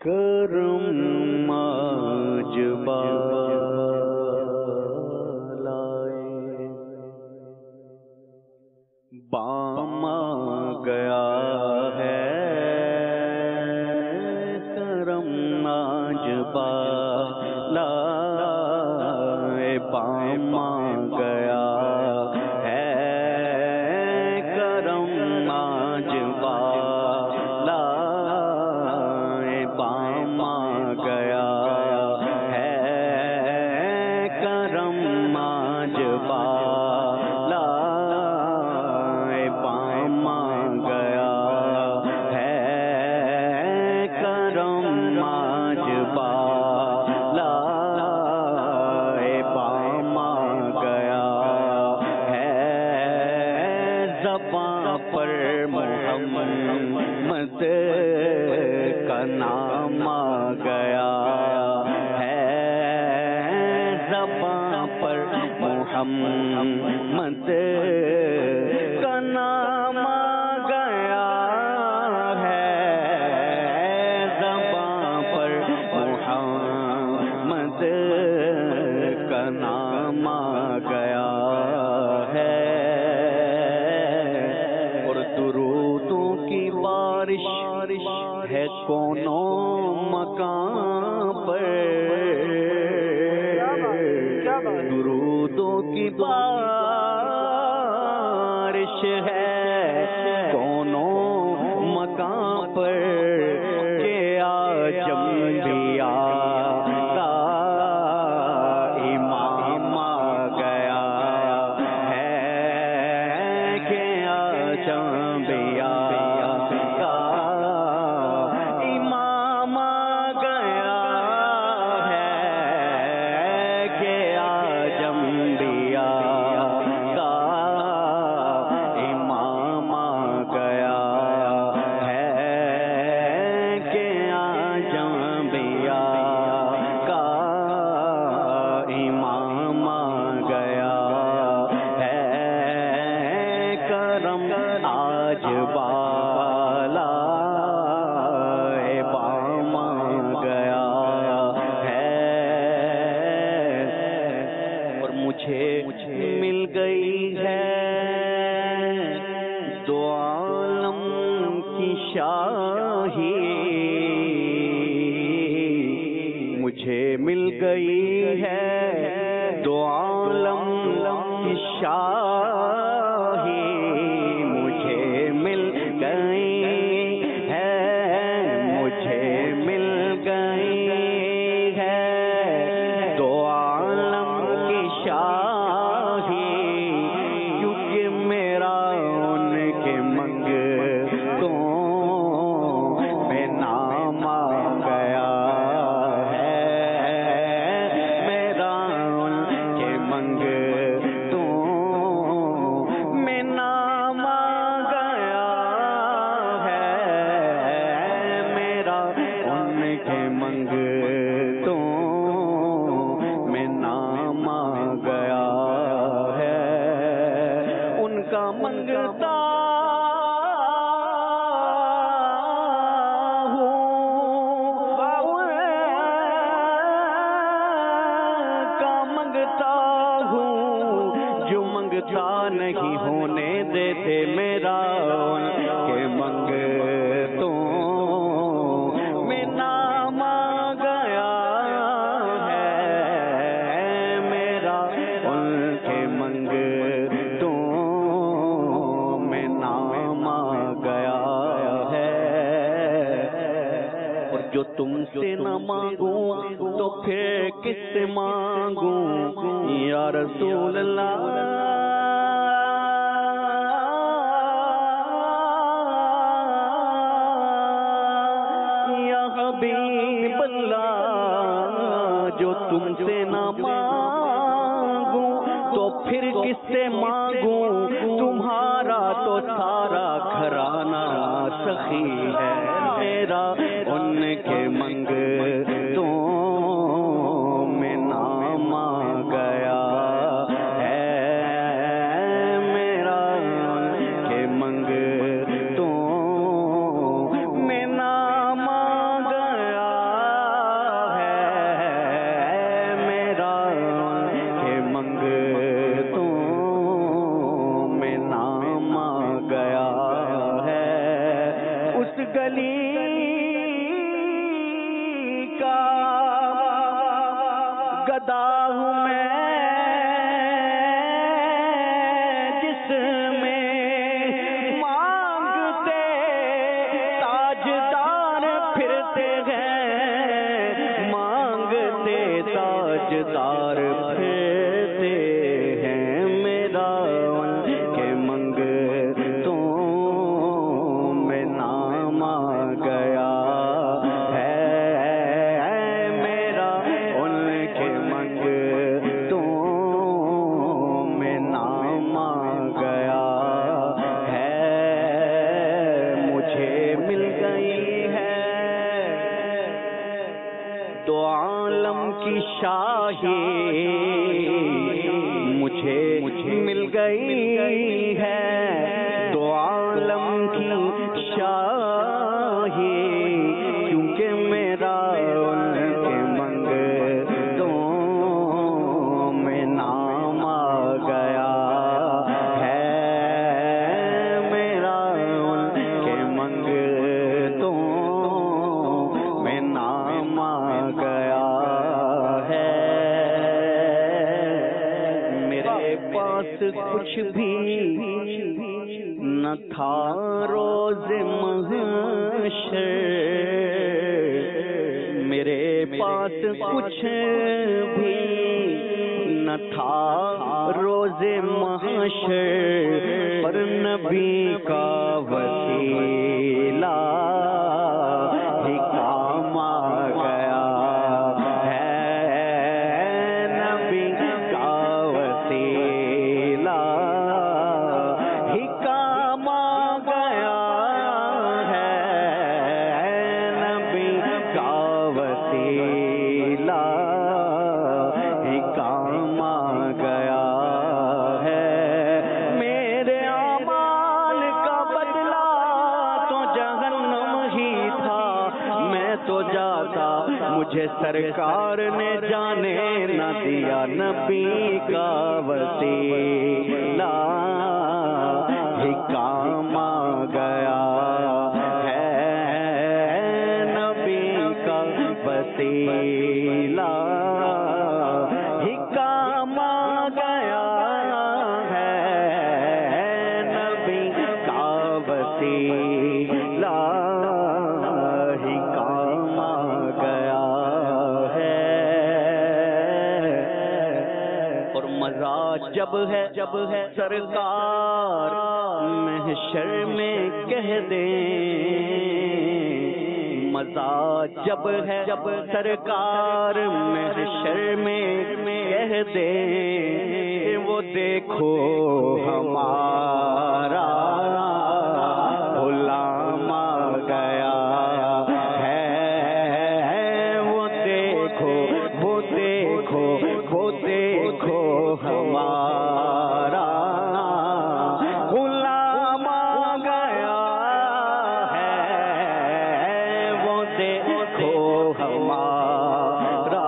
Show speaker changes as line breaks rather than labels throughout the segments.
کرم آج بالائے بام گیا ہے کرم آج بالائے بام گیا ہے کرم آج بالائے بام گیا ہے کرم آج بالائے بام گیا ہے کرم آج بالائے بام گیا ہے زباں پر محمد کا نام آ گیا ہے زباں پر محمد کا نام آ گیا ہے زباں پر محمد کا نام آ گیا ہے اور درودوں کی بارش ہے کونوں مکان پر درودوں کی بارش ہے کونوں مکان پر کہ آجم بھی آقا امام آ گیا ہے کہ آجم بھی آقا امام آ گیا ہے کہ آجم بھی آقا امام آ گیا ہے کہ آجم بھی آقا امام آ گیا ہے کرم آج بالائے بام گیا ہے اور مجھے مل گئی ہے دو عالم کی شاہی مجھے مل گئی ہے دو عالم کی شاہی مجھے مل گئی ہے مجھے مل گئی ہے دو عالم کی شاہی کیونکہ میرا ان کے منگتوں میں نام آ گیا ہے میرا ان کے منگتوں میں نام آ گیا ہے میرا ان کے منگتوں میں نام آ گیا ہے ان کا منگتا جو منگتا نہیں ہونے دیتے میرا ان کے منگتوں میں نام آ گیا ہے میرا ان کے منگتوں میں نام آ گیا ہے اور جو تم سے نہ مانگوں تو پھر کس سے مانگوں یا رسول اللہ یا حبیب اللہ جو تم سے نہ مانگوں تو پھر کس سے مانگوں تمہارا تو سارا گھرانہ سخی ہے میرا ان کے منگتوں میں نام آ گیا ہے میرا ان کے منگتوں میں نام آ گیا گدا ہوں میں جس میں مانگتے تاجدار پھرتے ہیں، مانگتے تاجدار پھرتے ہیں، میرا ان کے منگتوں میں نام آ گیا ہے، میرا ان کے منگتوں میں نام آ گیا ہے، مجھے مل گئی ہے دو عالم کی شاہی، مجھے مل گئی ہے دو عالم کی شاہی، کیونکہ میرا ان کے منگتوں میں نام آ گیا ہے، میرا ان کے منگتوں میں نام آ گیا ہے، میرے پاس کچھ بھی نہ تھا روز محشر، میرے پاس کچھ بھی نہ تھا روز محشر، پر نبی کا وسیلہ ہی کام آ گیا ہے، نبی کا وسیلہ ہی کام آ گیا ہے، نبی کا وسیلہ ہی کام آ گیا ہے، میرے اعمال کا بدلہ تو جہنم ہی تھا، میں تو جاتا مجھے سرکار نے جانے نہ دیا، نبی کا وسیلہ ہی کام آ گیا ہے، نبی کا وسیلہ ہی کام آ گیا ہے، نبی کا وسیلہ ہی کام آ گیا ہے، اور مزہ جب ہے سرکار محشر میں کہہ دیں، مزہ جب ہے سرکار محشر میں کہہ دیں، وہ دیکھو ہمارا غلام آ گیا ہے، وہ دیکھو ہمارا غلام آ گیا ہے، وہ دیکھو ہمارا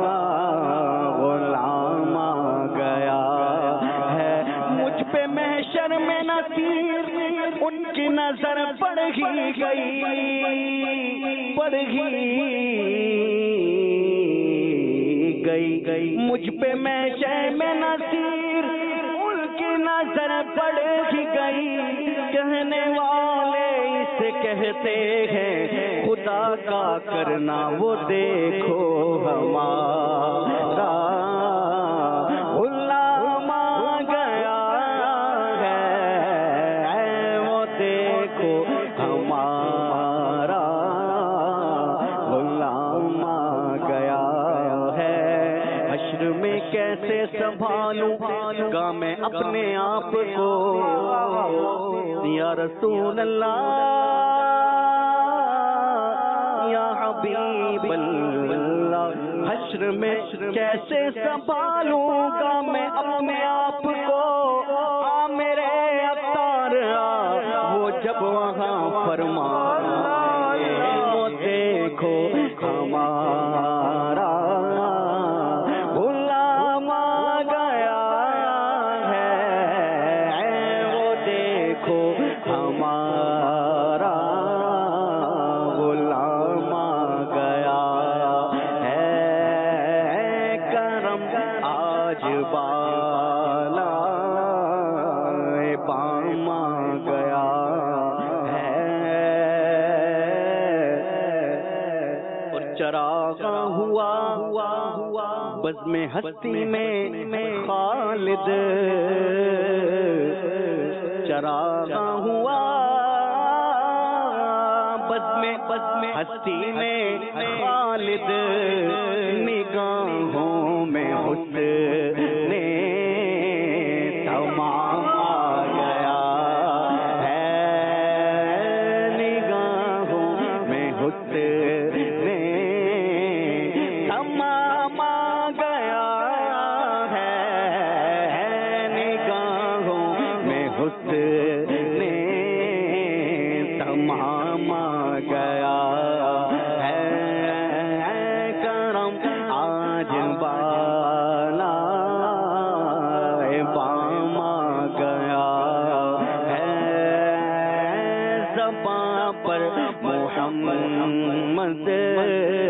غلام آ گیا ہے، مجھ پہ محشر میں نصیر ان کی نظر پڑ ہی گئی، مجھ پہ محشر میں نصیر ان کی نظر پڑ ہی گئی، کہنے والے اسے کہتے ہیں خدا کا کرنا، وہ دیکھو ہمارا غلام آ گیا ہے، وہ دیکھو ہمارا غلام آ گیا ہے، حشر میں کیسے سنبھالوں گا میں اپنے آپ کو یا رسول اللہ یا حبیب اللہ، حشر میں کیسے سنبھالوں گا میں اپنے آپ کو، آ میرے عطار آ، وہ جب وہاں فرمائے وہ دیکھو ہمارا غلام آ گیا ہے، وہ دیکھو ہمارا غلام آ گیا ہے، چراغ ہوا بزم ہستی میں خالد، چراغ ہوا بزم ہستی میں خالد، نگاہوں میں حسن تمام آ گیا ہے، نگاہوں میں حسن تمام آ گیا ہے، نگاہوں میں حسن تمام آ گیا ہے، کرم آج بالا بام آ گیا ہے، زباں پر محمد